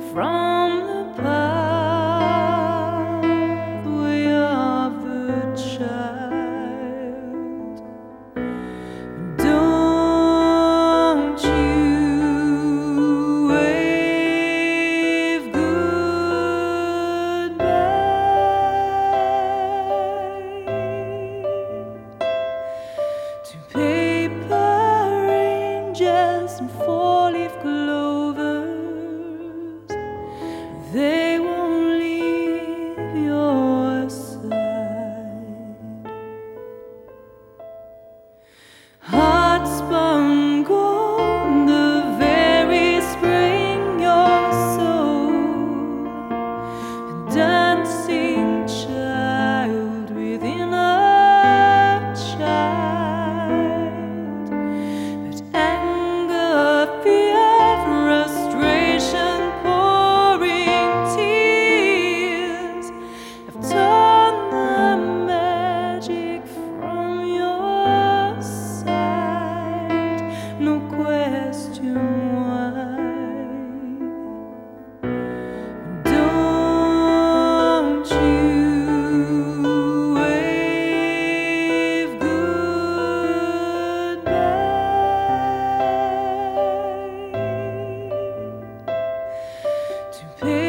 from the pathway of the child. Don't you wave goodbye to paper angels and four-leaf clovers. They won't leave your side. Heart-spun gold, the very spring your soul, a dancing child within a child. But anger, fear, frustration, pouring tears have torn the magic from your sight. No question why. Don't you wave goodbye to